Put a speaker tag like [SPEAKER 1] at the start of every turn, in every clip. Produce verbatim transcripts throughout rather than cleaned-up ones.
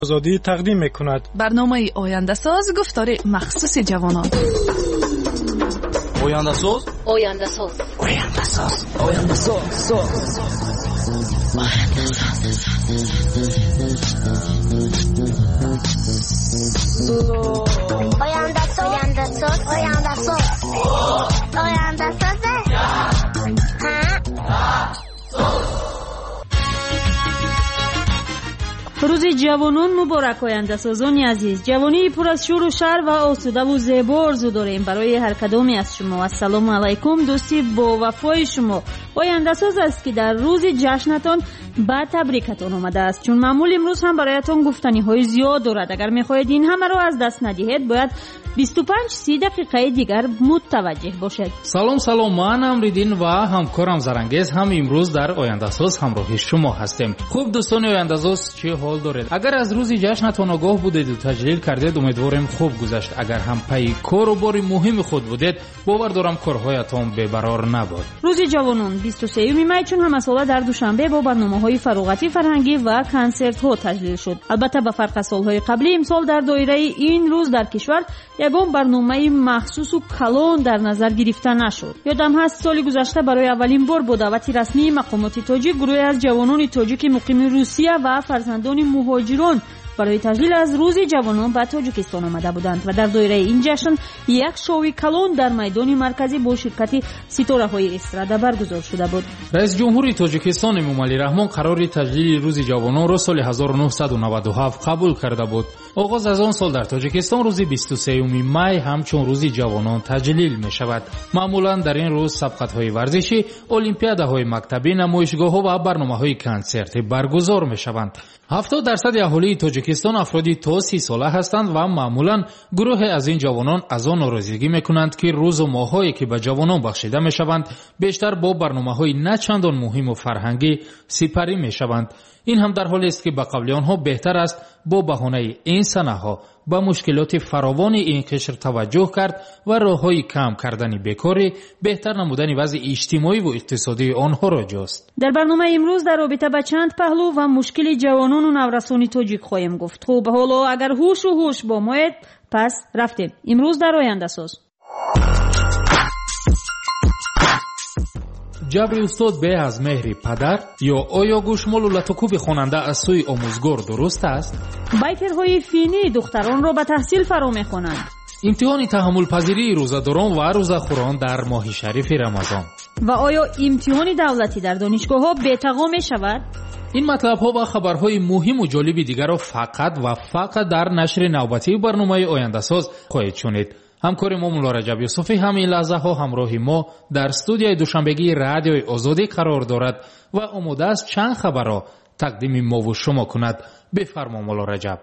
[SPEAKER 1] آزادی تقدیم می‌کند.
[SPEAKER 2] برنامه آینده ساز گفتار مخصوص جوانان.
[SPEAKER 3] آینده ساز
[SPEAKER 4] آینده ساز
[SPEAKER 3] آینده ساز آینده ساز
[SPEAKER 4] آینده ساز آینده ساز آینده ساز آینده ساز
[SPEAKER 5] روز جوانان مبارک آینده سازانی عزیز. جوانی پر از شور و شر و آسوده و زیبا آرزو داریم برای هر کدامی از شما. السلام علیکم دوستی با وفای شما. آینده ساز است که در روز جشنتان با تبریکتان آمده است، چون معمول امروز هم برایتان گفتنی های زیاد دارد. اگر میخواهید این همه را از دست ندهید باید بیست و پنج سی دقیقه دیگر متوجه باشد.
[SPEAKER 6] سلام سلام، من امریدین و همکارم زرنگیز هم امروز در آینده ساز همراه شما هستیم. خوب دوستان آینده ساز، چه حال دارید؟ اگر از روز جشنتان آگاه بودید و تجلیل کردید امیدواریم خوب گذشت. اگر هم پی کار و بار مهم خود بودید باور دارم کارهایتان بی‌قرار نبود.
[SPEAKER 5] روز جوانان بیست و سوم می چون همه ساله در دوشنبه با برنامه‌های فراغتی فرهنگی و کنسرت‌ها تجلیل شد. البته به فرق سال‌های قبلی امسال در دایره این روز در کشور یگان برنامه مخصوص و کلان در نظر گرفته نشد. یادم هست سال گذشته برای اولین بار با دعوت رسمی مقامات تاجیک گروهی از جوانان تاجیک مقیم روسیه و فرزندان مهاجران برای تجلیل از روز جوانان به تاجیکستان آمده بودند و در دایره این جشن یک شوی کلان در میدان مرکزی با شرکت ستاره‌های استراده برگزار شده بود.
[SPEAKER 6] رئیس جمهور تاجیکستان امامعلی رحمان قرار تجلیل روز جوانان را سال هزار و نهصد و نود و هفت قبول کرده بود. آغاز از آن سال در تاجیکستان روز بیست و سوم می همچون روز جوانان تجلیل می شود. معمولا در این روز سبقت‌های ورزشی، المپیادهای مکتبی، نمایشگاه‌ها و برنامه‌های کنسرتی برگزار می شوند. هفتاد درصد اهالی تاجیکستان افرادی تا سی ساله هستند و معمولا گروه از این جوانان از آن ناراضگی میکنند که روز و ماهایی که به جوانان بخشیده میشوند بیشتر با برنامه‌های نه چندان مهم و فرهنگی سپری میشوند. این هم در حالی است که به قول آنها بهتر است با بهانه این سنه‌ها به مشکلات فراوان این قشر توجه کرد و راه‌های کم کردن بیکاری، بهتر نمودن وضع اجتماعی و اقتصادی آنها را جست.
[SPEAKER 5] در برنامه امروز در رابطه با چند پهلو و مشکل جوانان و نورسان تاجیک خواهیم گفت. خب حالا اگر هوش و هوش با مایید پس رفتیم. امروز در آینده ساز.
[SPEAKER 6] جبر استاد به از مهر پدر یا آیا گوشمال و لطوکوب خواننده از سوی آموزگار درست است؟
[SPEAKER 5] بایکرهای فینی دختران را به تحصیل فرا می‌خوانند.
[SPEAKER 6] امتحان تحمل پذیری روزه‌داران و روزه‌خوران در ماه شریف رمضان.
[SPEAKER 5] و آیا امتحان دولتی در دانشگاه‌ها بی‌تقا می‌شود؟
[SPEAKER 6] این مطلب‌ها و خبرهای مهم و جالب دیگر را فقط و فقط در نشر نوبتی برنامه آینده ساز خواهید شنید. همکار ما مولا رجب یوسفی همین لحظه ها همراه ما در استودیوی دوشنبگی رادیوی آزادی قرار دارد و آماده است چند خبر را تقدیم ما و شما کند. بفرما مولا رجب.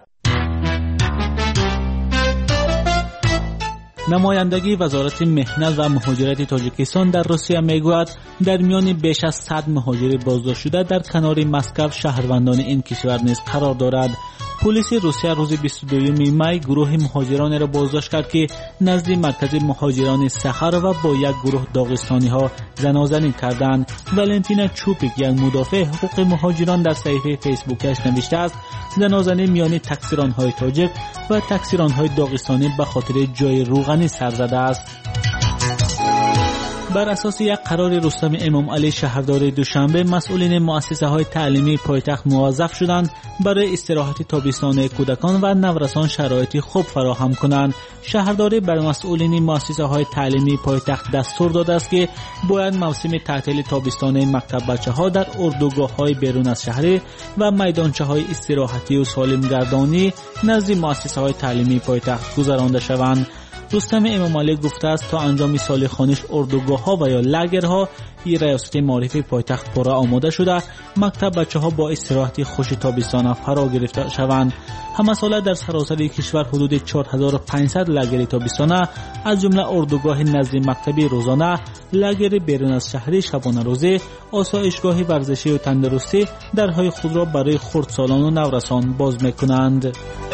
[SPEAKER 7] نمایندگی وزارت مهنت و مهاجرت تاجیکستان در روسیه میگوید در میان بیش از صد مهاجر بازداشت شده در کنار مسکو شهروندان این کشور نیز قرار دارد. پلیس روسیه روز بیست و دوم می گروه مهاجران را بازداشت کرد که نزد مرکز مهاجران سخر و با یک گروه داغستانی ها زنازنی کردند. ولنتینا چوپیک، یک مدافع حقوق مهاجران، در صفحه فیسبوکش نوشته است زنازنی میان تکثیران های تاجیک و تکثیران های داغستانی به خاطر جای روغنی سر زده است. بر اساس یک قرار رستم امام علی شهردار دوشنبه مسئولین مؤسسه های تعلیمی پایتخت موظف شدند برای استراحت تابستان کودکان و نورسان شرایط خوب فراهم کنند. شهردار بر مسئولین مؤسسه های تعلیمی پایتخت دستور داده است که باید موسم تعطیل تابستان مکتب بچه ها در اردوگاه های بیرون از شهر و میدانچه های استراحتی و سالمگردانی نزد مؤسسه های تعلیمی پایتخت گذرانده شوند. رستم امام علی گفته است تا انجام سال خوانش اردوگاه ها و یا لگرها ریاست معارفه پایتخت پورا آماده شده مکتب بچه ها با استراحت خوش تابستان فرا گرفته شوند. همه ساله در سراسر کشور حدود چهار هزار و پانصد لگر تابستانه از جمله اردوگاه نزد مکتبی روزانه، لگر بیرون از شهری شبانه روزی، آسایشگاه ورزشی و تندرستی درهای خود را برای خردسالان و نورسان باز میکنند.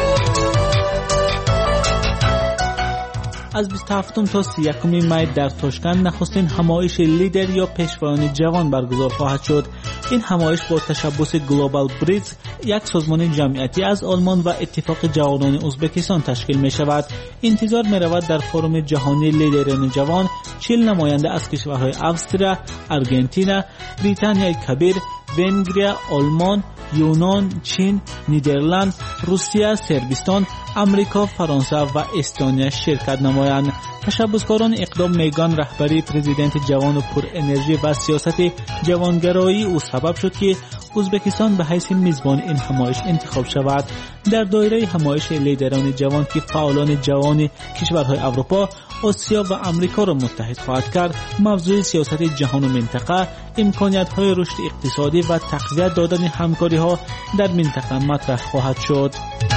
[SPEAKER 7] از بیست و هفتم تا سی و یکم می در تاشکند نخستین همایش لیدر یا پیشوایان جوان برگزار خواهد شد. این همایش با تشبث گلوبال بریدز، یک سازمان جمعیتی از آلمان و اتفاق جوانان ازبکستان تشکیل می شود. انتظار می رود در فروم جهانی لیدران جوان چهل نماینده از کشورهای استریا، آرژانتین، بریتانیای کبیر، ونگریا، آلمان، یونان، چین، نیدرلند، روسیه، صربستان، امریکا، فرانسه و استونیا شرکت نمایند. تشبثکاران اقدام میگن رهبری پرزیدنت جوان و پر انرژی و سیاست جوانگرایی او سبب شد که ازبکستان به حیث میزبان این همایش انتخاب شود. در دایره همایش لیدران جوان که فعالان جوان کشورهای اروپا، آسیا و امریکا را متحد خواهد کرد، موضوع سیاست جهان و منطقه، امکانیت‌های رشد اقتصادی و تقویت دادن همکاری‌ها در منطقه مطرح خواهد شد.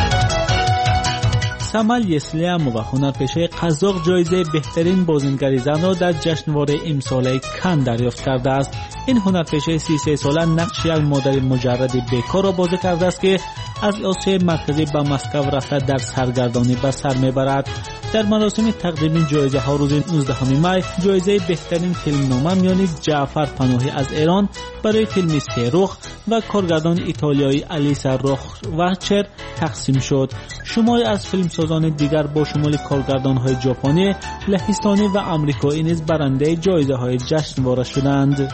[SPEAKER 7] سمل یسلیم و هنرپیشه قزاق جایزه بهترین بازیگر زن را در جشنواره امساله کن دریافت کرده است. این هنرپیشه سی و سه ساله نقش یک مادر مجرد بیکار را بازی کرده است که از آسیای مرکزی به مسکو رفته در سرگردانی به سر میبرد. در مراسم تقدیم جایزه ها روز نوزدهم می جایزه بهترین فیلم نامه میان جعفر پناهی از ایران برای فیلم سه رخ و کارگردان ایتالیایی الیسا روخوچر تقسیم شد. شماری از فیلمسازان دیگر با شمول کارگردان های ژاپنی، لهستانی و آمریکایی نیز برنده جایزه های جشنواره شدند.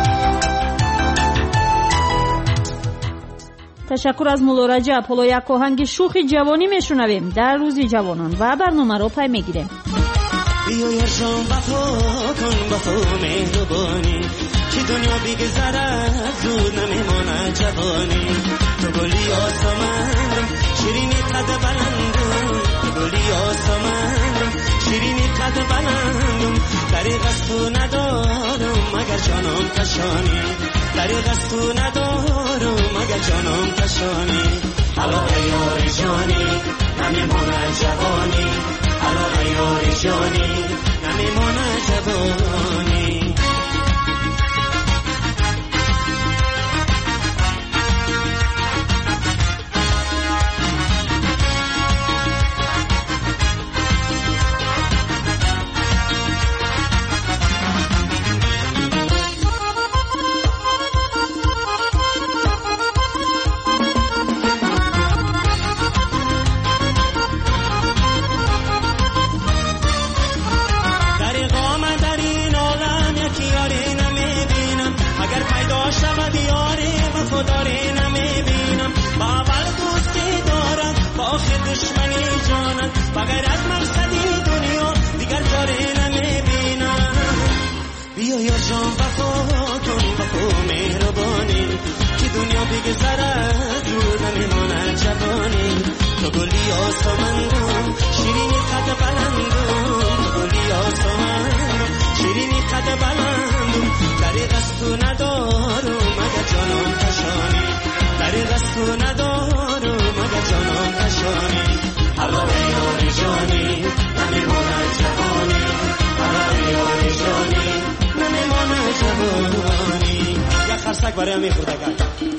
[SPEAKER 5] تشکر از مولا رجب. حالا یک آهنگ شوخ جوانی میشنویم در روز جوانان و برنامه را پی میگیریم.
[SPEAKER 1] بیا یارجان وفا کن وفا مهربانی که دنیا بگذره زود نمیمانه جوانی. تو گلی آسمانم شیرینی قد بلندم، تو گلی آسمانم شیرینی قد بلندم. طریق از تو ندارم مگر جانم کشانی، طریق از تو ندارم مگر جانم کشانی. علاقه یاری جانی نمیمانه جوانی، علاقه یاری جانی نمیمانه جوانی. بغیر از مقصدی دنیا دیگر کاری نمیبینم. بیا یار جان وفا کن وفا مهربانی که دنیا بگذره دور نمیمانه جوانی. تو گلی آسمانم شیرینی قد بلندم، تو گلی آسمانم شیرینی قد بلندم. طریق از تو ندارم مگر جانم کشانی، طریق از تو ندارم مگر جانم کشانی. علاقه یاری جانی نمیمانه جوانی، علاقه یاری جانی نمیمانه جوانی. یک خرسک برای همی خودگان.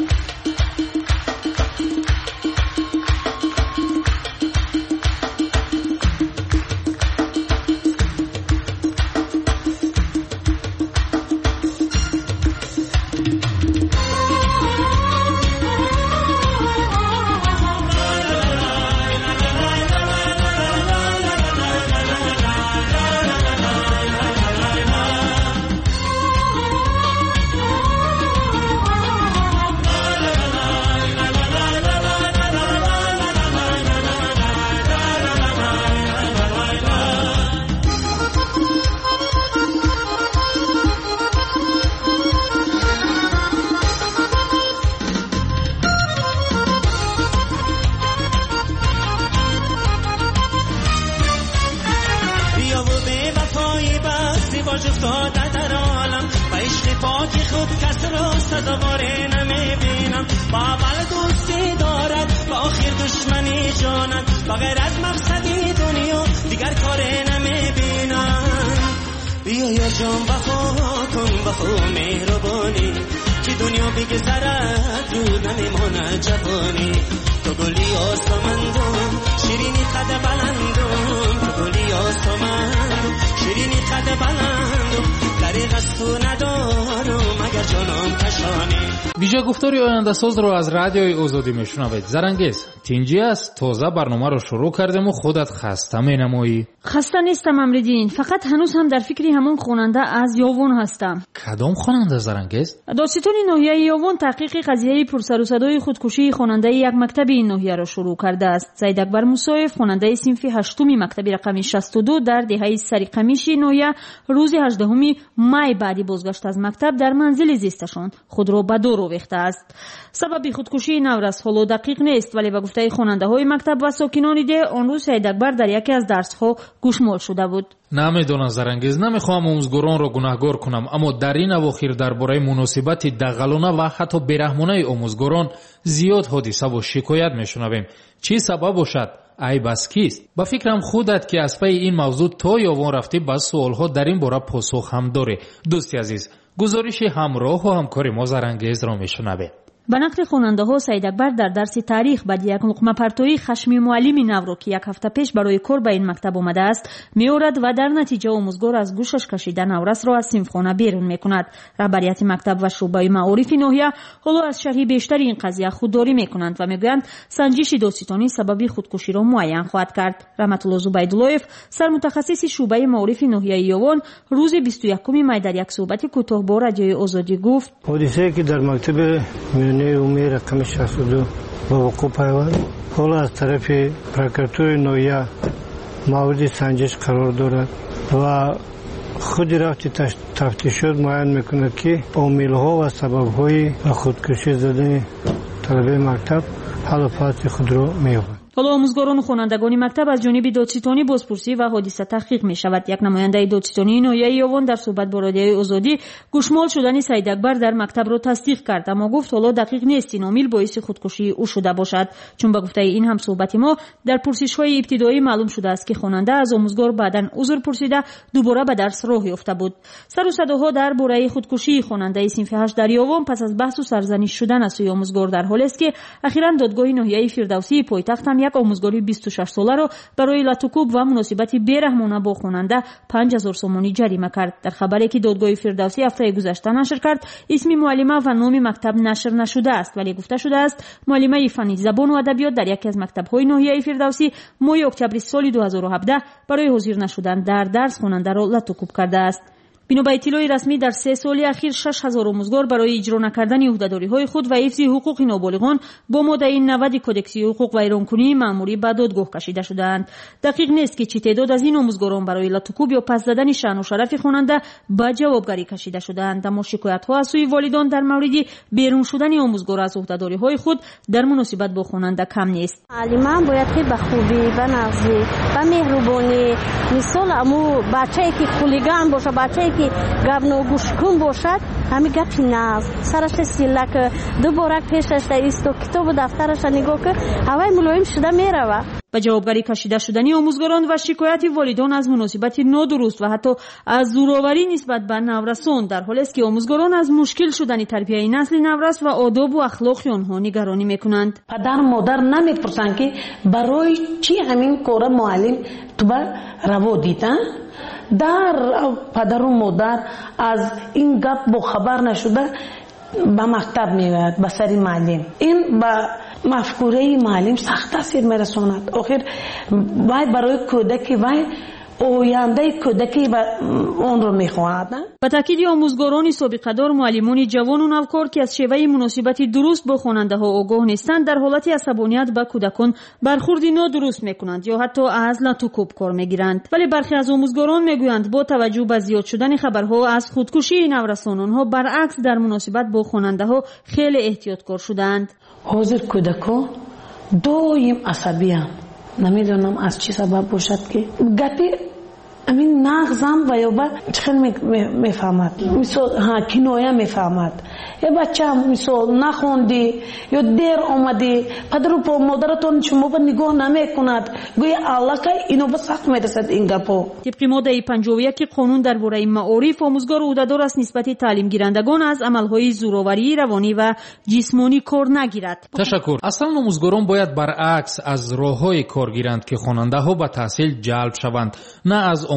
[SPEAKER 1] بغیر از مقصدی دنیا دیگر کاری نمیبینم. بیا یار جان وفا کن وفا مهربانی که دنیا بگذره دور نمیمانه جوانی. تو گلی آسمانم شیرینی قد بلندم، تو گلی آسمانم شیرینی قد بلندم. طریق از تو ندارم مگر جانم کشانی. میدانی.
[SPEAKER 6] ویژه گفتاری آینده ساز رو از رادیوی آزادی میشنوید. زرنگیز تینجی است. تازه برنامه رو شروع کردیم و خودت خسته مینمایی.
[SPEAKER 5] خسته نیستم امریدین، فقط هنوز هم در فکری همون خواننده از یاون هستم.
[SPEAKER 6] کدام خواننده زرنگیز؟
[SPEAKER 5] داستان ناحیه یاون تحقیق قضیه پرسر و صدای خودکشی خواننده یک مکتب این ناحیه را شروع کرده است. سید اکبر موسویف خواننده صنف هشتم مکتب رقم شصت و دو در دهه سریقمیشی ناحیه روز هجدهم می بعد بازگشت از مکتب در منزل زیستشان خود را به دور آویخته است. سبب خودکشی نورس حالا دقیق نیست، ولی به گفته خواننده های مکتب و ساکنان ده آن روز سید اکبر در یکی از درس ها گوشمال شده بود.
[SPEAKER 6] نمیدونم زرنگیز، نمیخوام آموزگاران را گناهگار کنم، اما در این اواخر درباره مناسبت دغلانه و حتی بیرحمانه آموزگاران زیاد حادثه و شکایت میشنویم. چی سبب باشد؟ ای بس کیست؟ با فکرم خودت که از پی این موضوع تا یاون رفتی بس سوالها در این باره پاسخ هم داره. دوستی عزیز، گزارش همراه و همکار ما زرنگیز را میشنویم.
[SPEAKER 5] به نقل خواننده ها سید اکبر در درس تاریخ بعد یک لقمه پرتویی خشمی معلمی نو را که یک هفته پیش برای کار به این مکتب آمده است میورد و در نتیجه آموزگار از گوشش کشیده نورس را از صنفخانه بیرون میکند. رهبریت مکتب و شعبه معارف ناحیه حالا از شرح بیشتر این قضیه خودداری میکنند و میگویند سنجش دادستانی سبب خودکشی را معین خواهد کرد. رحمت الله زبیداللهیف سرمتخصص شعبه معارف ناحیه یاون روز بیست و یکم می در یک صحبت کوتاه با رادیوی آزادی گفت:
[SPEAKER 8] حادثه‌ای که در مکتب عمومی رقم شصت و دو با وقوع پیوند حالا از طرف پرکراتور ناحیه مورد سنجش قرار دارد و خود رفت تفتیشات معین میکند که عامل‌ها و سبب‌های خودکشی زدن طلبه مکتب حل و فصل خود را می‌یابد.
[SPEAKER 5] حالا آموزگاران و خوانندگان مکتب از جانب دادستانی بازپرسی و حادثه تحقیق می شود. یک نماینده دادستانی ناحیه یاون در صحبت با رادیوی آزادی گوشمال شدن سید اکبر در مکتب را تصدیق کرد، اما گفت حالا دقیق نیست این عامل باعث خودکشی او شده باشد، چون به گفته این هم صحبت ما در پرسش‌های ابتدایی معلوم شده است که خواننده از آموزگار بعداً عذر پرسیده دوباره به درس راه یافته بود. سر و صداها درباره خودکشی خواننده صنف هشت در یاون پس از بحث و سرزنش شدن از سوی آموزگار در حالی است که اخیراً دادگاه ناحیه فردوسی پایتخت هم یک آموزگاری بیست و شش ساله را برای لطوکوب و مناسبت بیرحمانه با خواننده پنج هزار سومانی جریمه کرد. در خبری که دادگاه فردوسی هفته گذشته نشر کرد اسم معلمه و نام مکتب نشر نشده است، ولی گفته شده است معلمه فنی زبان و ادبیات در یکی از مکتب‌های ناحیه فردوسی ماه اکتبر سال دو هزار و هفده برای حاضر نشدن در درس خواننده را لطوکوب کرده است. بنا به اطلاع رسمی در سه سال اخیر شش هزار آموزگار برای اجرا نکردن عهده‌داری‌های خود و حفظ حقوق نابالغان با ماده نود کدکس حقوق و ایرانکنی مأموری به دادگاه کشیده شدند. دقیق نیست که چه تعداد از این آموزگاران برای لطوکوب یا پس زدن شأن و شرف خواننده به جوابگری کشیده شدند، اما شکایت‌ها از سوی والدان در مورد بیرون شدن آموزگار از عهده‌داری‌های خود در مناسبت با خواننده کم نیست.
[SPEAKER 9] معلمان باید که به خوبی، به نازی، به مهربانی، مثال امو بچه‌ای که خولیگان باشه، بچه‌ای که گاونو گوشکون باشد همین گپی ناز سرش سیله که دوباره پیشش ایست و کتاب و دفترش نگاه که هوای ملایم شده میروه.
[SPEAKER 5] به جوابگری کشیده شدن آموزگاران و شکایت والدان از مناسبت نادرست و حتی از زورآوری نسبت به نورسان در حالی است که آموزگاران از مشکل شدن تربیت نسل نورس و آداب و اخلاق آنها نگرانی میکنند.
[SPEAKER 10] پدر مادر نمیپرسند که برای چی همین کار معلم تو بر روا دیدن. در پدر و مادر از این گپ با خبر نشده به مکتب میاد به سری معلم، این به مفکوره معلم سخت تاثیر میرساند. آخر باید برای کودکی وای آینده کودکی و اون رو میخواهد.
[SPEAKER 5] به تاکید آموزگاران سابقه دار معلمان جوان و نوکار که از شیوه مناسبت درست با خواننده ها آگاه نیستند در حالت عصبانیت به کودکان برخورد نادرست میکنند یا حتی از لطوکوب کار میگیرند، ولی برخی از آموزگاران میگویند با توجه به زیاد شدن خبرها از خودکشی نورسان آنها برعکس در مناسبت با خواننده ها خیلی احتیاطکار شدند.
[SPEAKER 10] حاضر کودکان دائم عصبی ام، نمیدونم از چی سبب باشد که گپی امین نغزم و یا با چخیل میفهمد مثل ها کنایه میفهمد. یه بچه هم مثل نخوندی یا دیر آمدی پدر و مادرتون شما با نگاه نمی کند گویا الله که اینو با سخت میرسد این گپو.
[SPEAKER 5] طبق ماده پنجاه و یک قانون درباره معارف آموزگار عهده‌دار است نسبت تعلیم گیرندگان از عملهای زورآوری روانی و جسمانی کار نگیرد.
[SPEAKER 6] تشکر. اصلا آموزگاران باید برعکس از راههای کار گیرند که خواننده ها به تحصیل جلب شوند، نه از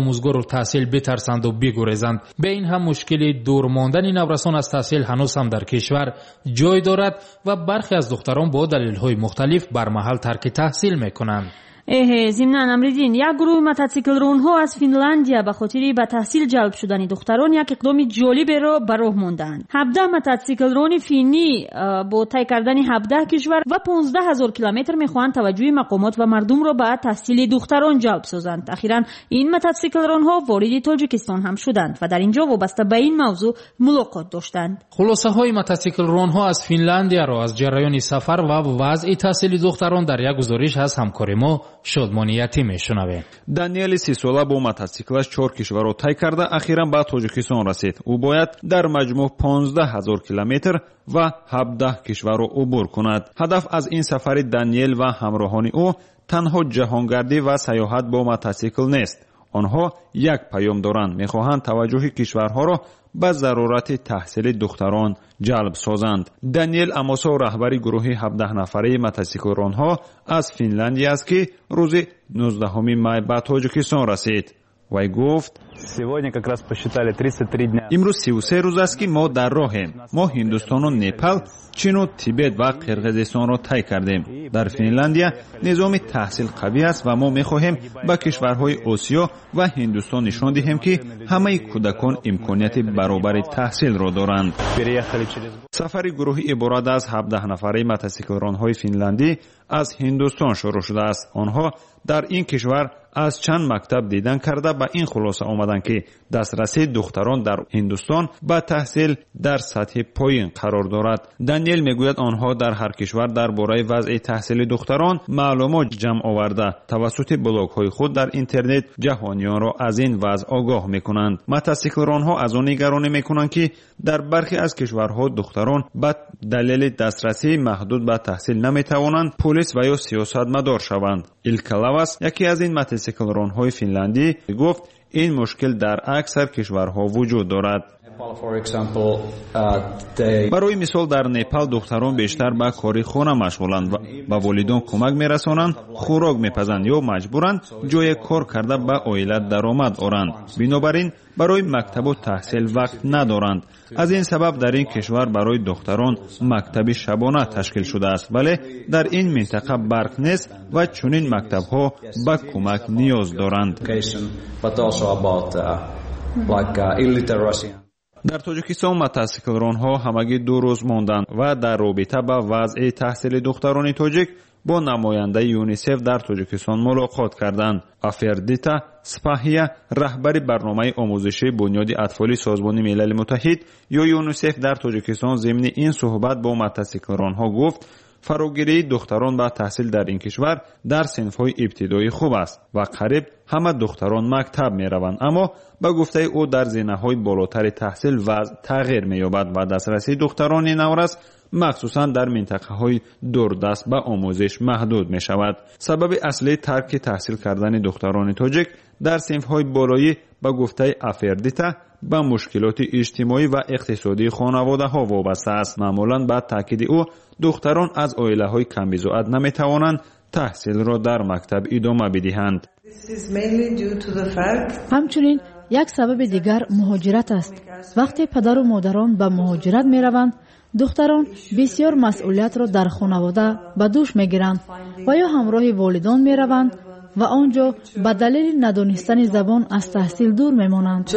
[SPEAKER 6] آموزگار و تحصیل بترسند و بگریزند. به این هم مشکل دور ماندن نورسان از تحصیل هنوز هم در کشور جای دارد و برخی از دختران با دلایل مختلف بر محل ترک تحصیل میکنند.
[SPEAKER 5] اه ضمناً امریدین یک گروه موتورسیکل رانها از فنلاندیا به خاطر به تحصیل جلب شدن دختران یک اقدام جالب را به راه ماندند. هفده موتورسیکل ران فینی با طی کردن هفده کشور و پانزده هزار کیلومتر میخواهند توجه مقامات و مردم را به تحصیل دختران جلب سازند. اخیراً این موتورسیکل رانها وارد تاجیکستان هم شدند و در اینجا وابسته به این موضوع ملاقات داشتند.
[SPEAKER 6] خلاصه های موتورسیکل رانها از فنلاندیا را از جریان سفر و وضع تحصیل دختران در یک گزارش از همکار ما شادمانیتی میشنویم.
[SPEAKER 11] دانیل سی ساله با موتورسیکلش چهار کشور را طی کرده اخیراً به تاجیکستان رسید. او باید در مجموع پانزده هزار کیلومتر و هفده کشور را عبور کند. هدف از این سفر دانیل و همراهان او تنها جهانگردی و سیاحت با موتورسیکل نیست. آنها یک پیام دارند، میخواهند توجه کشورها را به ضرورت تحصیل دختران جلب سازند. دانیل اماسا رهبری گروه هفده نفره موتورسیکل رانها از فنلاندیا است که روز نوزدهم می به تاجیکستان رسید. وی گفت امروز سی و سه روز است که ما در راهیم. ما هندوستان و نپال، چین و تیبت و قرقیزستان را طی کردیم. در فنلاندیا نظام تحصیل قوی است و ما می‌خواهیم به کشورهای آسیا و هندوستان نشان دهیم که همه کودکان امکانیت برابر تحصیل را دارند. سفر گروه عبارت از هفده نفره موتورسیکل ران‌های فنلاندی از هندوستان شروع شده است. آنها در این کشور از چند مکتب دیدن کرده به این خلاصه آمدند که دسترسی دختران در هندوستان به تحصیل در سطح پایین قرار دارد. دانیل میگوید آنها در هر کشور درباره وضع تحصیل دختران معلومات جمع آورده توسط بلاگ‌های خود در اینترنت جهانیان را از این وضع آگاه میکنند. موتورسیکل ران‌ها از آن نگرانی میکنند که در برخی از کشورها دختران به دلیل دسترسی محدود به تحصیل نمیتوانند پلیس و یا سیاستمدار شوند. ایلکلاواس یکی از این موتورسیکل ران‌های فنلاندی گفت این مشکل در اکثر کشورها وجود دارد. برای مثال در نپال دختران بیشتر به کاری خانه مشغولند و به والدان کمک میرسانند، خوراک میپزند یا مجبورند جای کار کرده به عائله درآمد آورند. بنابراین برای مکتب و تحصیل وقت ندارند. از این سبب در این کشور برای دختران مکتب شبانه تشکیل شده است، ولی در این منطقه برق نیست و چنین مکتب‌ها به کمک نیاز دارند. در تاجیکستان موتورسیکل ران‌ها همگی دو روز ماندند و در رابطه با وضع تحصیل دختران تاجیک با نماینده یونیسف در تاجیکستان ملاقات کردند. افردیتا سپاهیا رهبر برنامه آموزشی بنیاد اطفال سازمان ملل متحد یا یونیسف در تاجیکستان ضمن این صحبت با موتورسیکل ران‌ها گفت فراگیری دختران به تحصیل در این کشور در صنف‌های ابتدایی خوب است و قریب همه دختران مکتب می‌روند، اما با گفته او در زینه‌های بالاتر تحصیل وضع تغییر می‌یابد و دسترسی دختران نورس مخصوصاً در منطقه‌های دوردست به آموزش محدود می‌شود. سبب اصلی ترک تحصیل کردن دختران تاجیک در صنف‌های بالایی با گفته افردیتا به مشکلات اجتماعی و اقتصادی خانواده‌ها وابسته است. معمولاً با تاکید او دختران از عائله‌های کم‌بزاعت نمی‌توانند تحصیل را در مکتب ادامه بدهند.
[SPEAKER 12] همچنین یک سبب دیگر مهاجرت است. وقتی پدر و مادران به مهاجرت می‌روند، دختران بسیار مسئولیت را در خانواده به دوش می‌گیرند و یا همراه والدان می‌روند و آنجا به دلیل ندانستن زبان از تحصیل دور میمانند.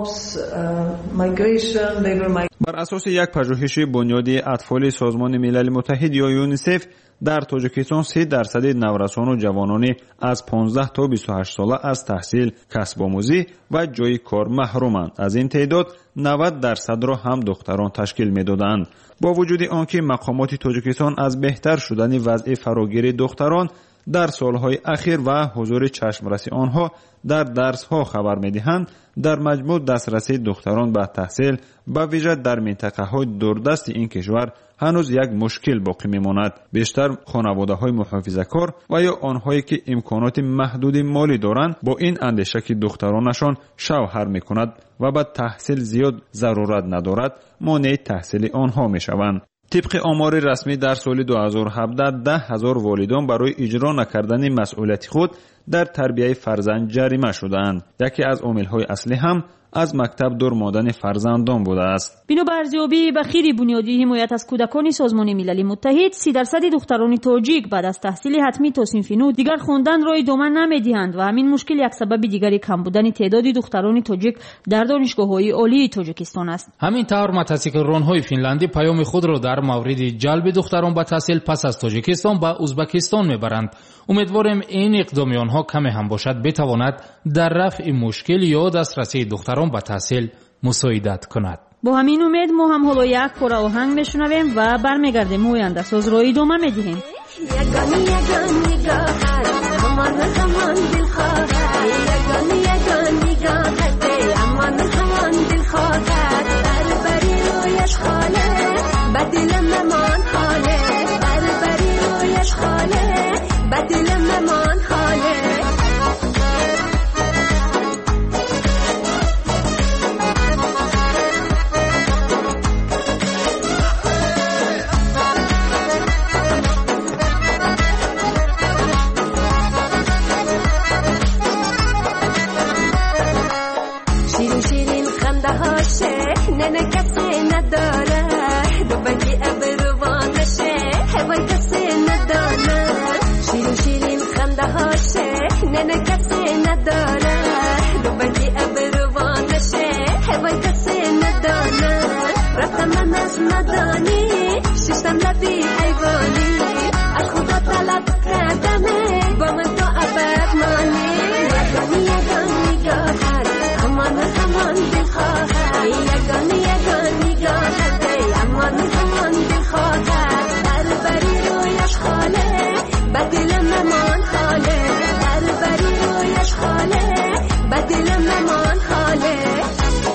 [SPEAKER 11] بر اساس یک پژوهش بنیاد اطفال سازمان ملل متحد یا یونیسف در تاجیکستان سه درصد نورسان و جوانان از پانزده تا بیست و هشت ساله از تحصیل، کسب آموزی و جای کار محرومند. از این تعداد نود درصد را هم دختران تشکیل میدادند. با وجود آنکه مقامات تاجیکستان از بهتر شدن وضع فراگیر دختران در سالهای اخیر و حضور چشمرسی آنها در درس‌ها خبر می‌دهند، در مجموع دسترسی دختران به تحصیل به ویژه در منطقه‌های دوردست این کشور هنوز یک مشکل باقی می‌ماند. بیشتر خانواده‌های محافظه‌کار و یا آنهایی که امکانات محدود مالی دارند با این اندیشه که دخترانشان شوهر می‌کند و به تحصیل زیاد ضرورت ندارد مانع تحصیل آنها می‌شوند. طبق آمار رسمی در سال دو هزار و هفده ده هزار والدان برای اجرا نکردن مسئولیت خود در تربیت فرزند جریمه شدند. یکی از عامل‌های اصلی هم از مکتب دور ماندن فرزندان بوده است.
[SPEAKER 5] بنا به ارزیابی بخیر بنیادی حمایت از کودکان سازمان ملل متحد، سی درصد دختران تاجیک بعد از تحصیل حتمی تا صنف نو دیگر خواندن را ادامه نمی‌دهند و همین مشکل یک سبب دیگری کم بودن تعداد دختران تاجیک در دانشگاه‌های عالی تاجیکستان است.
[SPEAKER 6] همین طور متاسکران‌های فنلندی پیام خود را در مورد جلب دختران به تحصیل پس از تاجیکستان به ازبکستان می‌برند. امیدواریم این اقدام آنها کمی هم باشد بتواند در رفع مشکل یا دسترسی دختران به تحصیل مساعدت کند.
[SPEAKER 5] با همین امید ما هم حالا یک کار آهنگ میشنویم و برمیگردیم و آینده ساز را ادامه میدهیم.
[SPEAKER 13] یگانی یگانی نگاهت همان همان دلخواهت یگانی یگانی نگاهت همان همان دلخواهت بربری رویش خاله بدل ممان خاله بربری رویش خاله بدل ممان خاله نه کسی نداره دو بگی ابروانشه هوای کسی نداره شیر و شیرین خنده هاشه نه کسی نداره دو بگی ابروانشه هوای کسی نداره رفتم من از ندانی ششتم لبی حیوانی از خدا طلب کردمه با من تو ابد مانی یگانی یگانی نگاهت همان همان دلخواهت یگانی یگانی نگاهت همان همان دلخواهت بربری رویش خاله بدل ممان خاله بربری رویش خاله بدل ممان خاله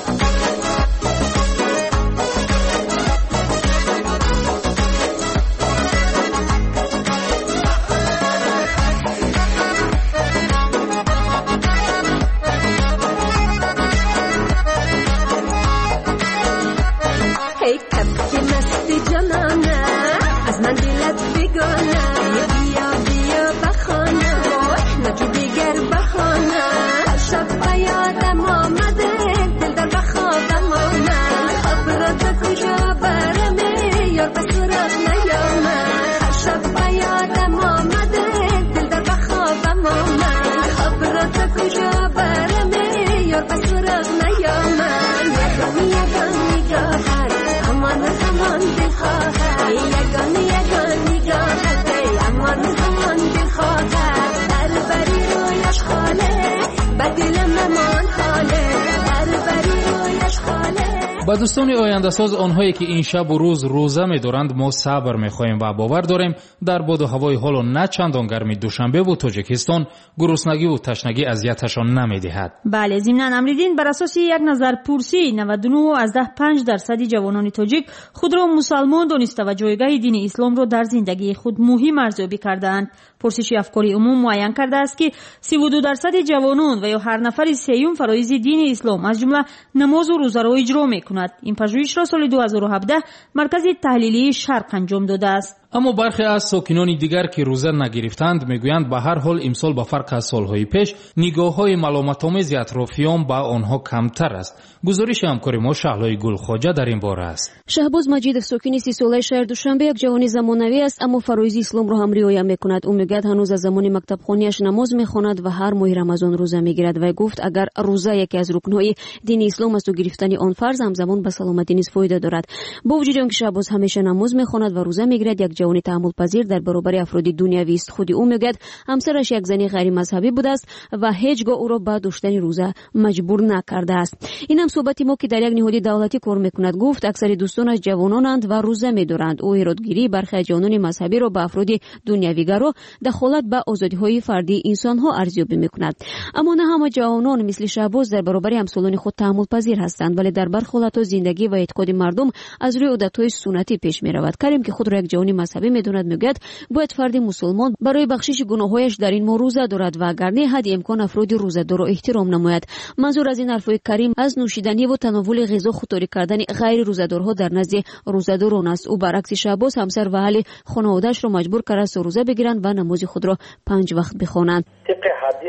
[SPEAKER 6] با دوستان آینده ساز آنهایی که این شب و روز روزه می دارند ما صبر می خواهیم و باور داریم در باد و هوای حال نه چندان گرمی دوشنبه و تاجیکستان گرسنگی و تشنگی اذیتشان نمی دهد.
[SPEAKER 5] بله، ضمن امریدین بر اساس یک نظر پرسی نود و نه از ده پنج درصد جوانان تاجیک خود را مسلمان دانسته و جایگاه دین اسلام را در زندگی خود مهم ارزیابی کردند. پرسش افکاری عموم معین کرده است که سی و دو درصد جوانان و یا هر نفر سیوم فرایض دین اسلام از جمله نماز و روزه را اجرا می‌کند. این پژوهش را سال دو هزار و هفده مرکز تحلیلی شرق انجام داده است.
[SPEAKER 6] اما برخی از ساکنان دیگر که روزه نگرفتند میگویند به هر حال امسال به فرق از سالهای پیش نگاه‌های ملامت‌آمیز اطرافیان به آنها کمتر است. گزارش همکار ما شهلای گلخواجه در این باره است.
[SPEAKER 14] شهباز مجیدов ساکن سی ساله شهر دوشنبه یک جوان زمانوی است اما فرایض اسلام را هم رعایت می‌کند. او میگوید هنوز از زمان مکتب خوانیش نماز می‌خواند و هر ماه رمضان روزه می‌گیرد و گفت اگر روزه یکی از رکن‌های دین اسلام است و گرفتن آن فرض همزمان به سلامتی نیز فایده دارد. با وجود آنکه شهباز همیشه نماز می‌خواند و روزه می‌گیرد، یک جوان تحمل پذیر در برابر افراد دنیوی است. خود او میگوید همسرش یک زنی غیر مذهبی بوده است و هیچگاه او را به داشتن روزه مجبور نکرده است. این هم صحبت ما که در یک نهاد دولتی کار میکند. گفت اکثر دوستانش جوانانند و روزه میدارند. او ایرادگیری برخی جوانان مذهبی را به افراد دنیویگرا دخالت به آزادی‌های فردی انسان‌ها ارزیابی میکند. اما نه همه جوانان مثل شهباز در برابر همسالان خود تحمل پذیر هستند، ولی در برخی حالات زندگی و اعتقاد مردم از روی عادت‌های سنتی پیش میرود. کریم که خود را یک جوان مذهبی میداند میگوید باید فرد مسلمان برای بخشش گناه‌هایش در این ماه روزه دارد و اگر نه حد امکان افراد روزه‌دار را احترام نماید. منظور از این حرف‌های کریم از نوشیدنی و تناول غذا خودداری کردن غیر روزه‌دارها در نزد روزه‌داران است. او برعکس شهباز همسر و اهل خانواده‌اش را مجبور کرده است روزه بگیرند و نماز خود را پنج وقت بخوانند.
[SPEAKER 15] طبق حدیث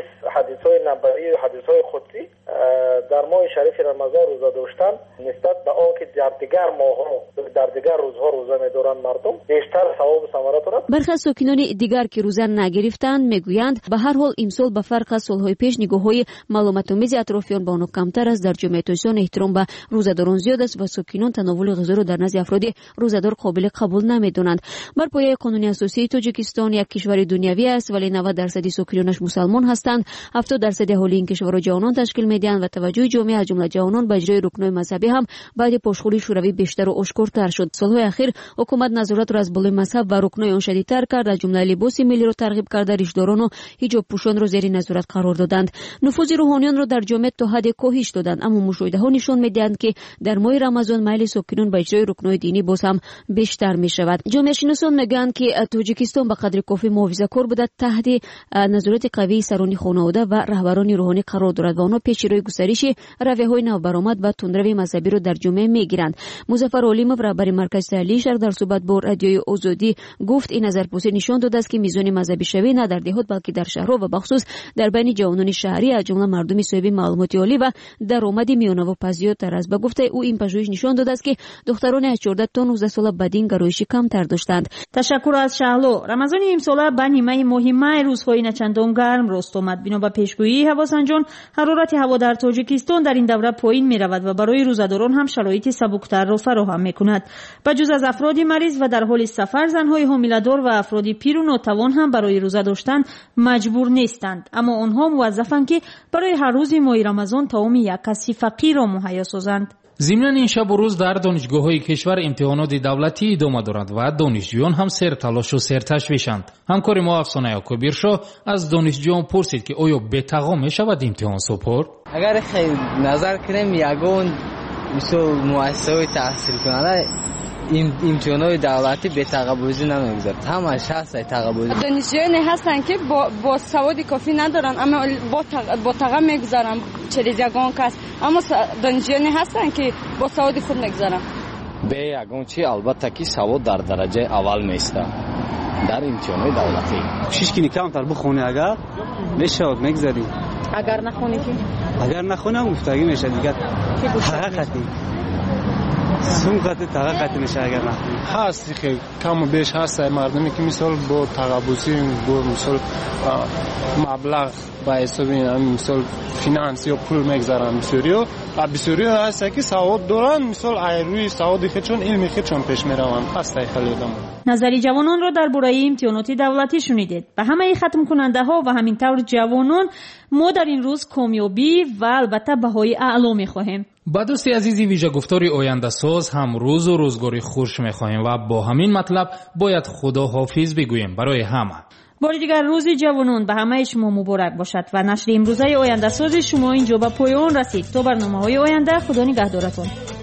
[SPEAKER 15] حدیث‌های نبوی و حدیث‌های قدسی در ماه شریف رمضان روزه داشتن نسبت به آنکه در دیگر ماه‌ها در دیگر روزها روزه می‌دارند مردم بیشتر ثواب و ثمرات دارد.
[SPEAKER 14] برخی از ساکنان دیگر که روزه نگرفتند میگویند به هر حال امسال به فرق از سال‌های پیش نگاه‌های معلومات‌آمیز اطرافیان به آنها کمتر است. در جامعه تاجیکستان احترام به روزه‌داران زیاد است و ساکنان تناول غذا را در نزد افراد روزه‌دار قابل قبول نمی‌دانند. بر پایه قانون اساسی تاجیکستان یک کشور دنیوی است ولی نود درصد ساکنانش مسلمان هستند. هفتاد درصد اهالی این کشور را جوانان تشکیل می‌دهند و توجه جامعه از جمله جوانان به اجرای رکن‌های مذهبی هم بعد پاشخوری شوروی بیشتر و آشکارتر شد. سال‌های اخیر حکومت نظارت را از بالای مذهب و رکن‌های آن شدیدتر کرد. از جمله لباس ملی را ترغیب کرده، ریشداران و حجاب پوشان را زیر نظارت قرار دادند. نفوذ روحانیان را در جامعه تا حد کاهش دادند، اما مشاهده‌ها نشان می‌دهند که در ماه رمضان میل ساکنان به اجرای رکن‌های دینی باز هم بیشتر می‌شود. جامعه شناسان میگویند که تاجیکستان به قدر کافی محافظه‌کار بوده، تحت نظارت قوی سران خانواده و رهبران روحانی قرار دارد و آنها پیش روی گسترش رویه‌های نوبرآمد و تندروی مذهبی را در جامعه می‌گیرند. مظفر علیمov رهبر مرکز تحلیل شرق در صحبت با رادیوی آزادی گفت این نظرپرسی نشان داده است که میزان مذهبی شوی نه در دهات بلکه در شهرها و بخصوص در بین جوانان شهری از جمله مردم صاحب معلومات عالی و درآمد میانه و پزیادتر است. به گفته او این پژوهش نشان داده است که دختران از چهارده تا نوزده ساله بدین گرایشی کمتر داشتند.
[SPEAKER 5] تشکر از شهلو. رمضان امسال به نیمه مهم روزهای نچندان گرم راست آمد. بنا به پیشگویی هواسنجان حرارت هوا در تاجیکستان در این دوره پایین می رود و برای روزه‌داران هم شرایط سبکتر را فراهم می کند. بجز از افراد مریض و در حال سفر، زنهای حامله‌دار و افراد پیر و ناتوان هم برای روزه داشتن مجبور نیستند، اما آنها موظفند که برای هر روز ماه رمضان طعام یک کسی فقیر را مهیا سازند.
[SPEAKER 6] ضمن این شب و روز در دانشگاه‌های کشور امتحانات دولتی ادامه دارد و دانشجویان هم سر تلاش و سر تشویشند. همکار ما افسانه یعقوبی‌رشا از دانشجویان پرسید که آیا بتقا می‌شود امتحان سپرد؟
[SPEAKER 16] اگر خیلی نظر کنیم یگان مثل مؤسسه‌های تحصیل کننده این امتحانات دولتی به تقبوزی نمیگذارد، همش هست تقبوزی.
[SPEAKER 17] دانشجویانی هستن که با, با سواد کافی ندارن اما با تق... با تقبل میگذارن چلیز یگان کس، اما دانشجویانی هستن که با سواد خود میگذارن.
[SPEAKER 16] به یگان چی البته که سواد در درجه اول میسته در امتحانات دولتی.
[SPEAKER 18] کوشش کنی کمتر بخونی، اگر نشود میگذاری،
[SPEAKER 17] اگر نخونی که
[SPEAKER 18] اگر نخونم مفتاگی میشه دیگه. حقیقتی سمقت تقاقت میشه اگر نخونی.
[SPEAKER 19] هستی که کم و بیش هست مردمی که مثال با تقبوزی با مثال مبلغ با حساب این مثال فینانس یا پول میگذارن بسیاریو و بسیاریو هست که سواد دارن، مثال روی سواد خودشون علم خودشون پیش میروند. هست خیلی دم
[SPEAKER 5] نظری جوانان را درباره امتحانات دولتی شنیدید. به همه ختم کننده ها و همینطور جوانان ما در این روز کامیابی و البته بهای اعلا میخواهیم.
[SPEAKER 6] با دوستی عزیزی ویژه گفتاری آینده ساز هم روز و روزگاری خوش میخواهیم و با همین مطلب باید خدا حافظ بگوییم برای همه.
[SPEAKER 5] بار دیگر روز جوانان به همه شما مبارک باشد و نشر امروزه آینده ساز شما اینجا به پایان رسید. تا برنامه‌های آینده خدا نگهدارتون.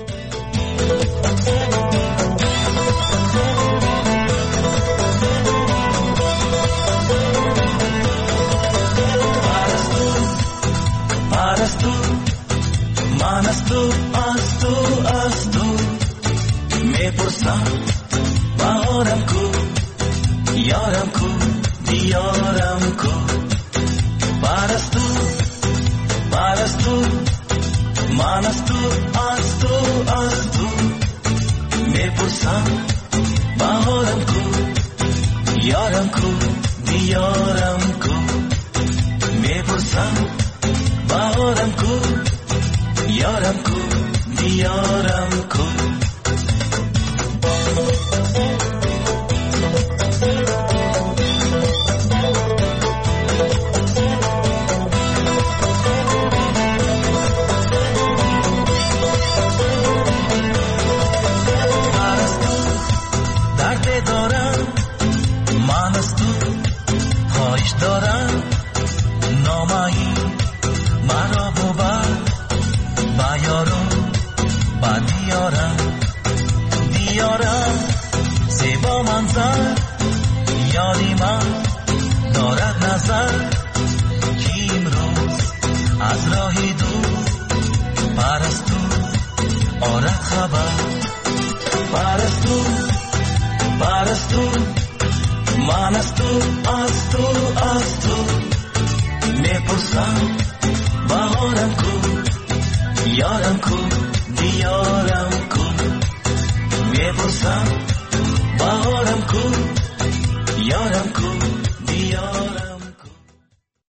[SPEAKER 1] من از تو از تو از تو میپرسم بهارم کو یارم کو دیارم کو پرستو پرستو من از تو از تو از تو میپرسم بهارم کو یارم کو دیارم کو میپرسم بهارم کو یارم کو دیارم کو درد دارم من از تو خواهش دارم نامایی مرا ببر یارم با دیارم دیارم زیبا منظر یادی من دارد نظر که امروز از راهی دور پرستو آرد خبر پرستو پرستو من از تو از تو از تو میپرسم میپرسم بهارم کو یارم کو دیارم کو میپرسم بهارم کو یارم کو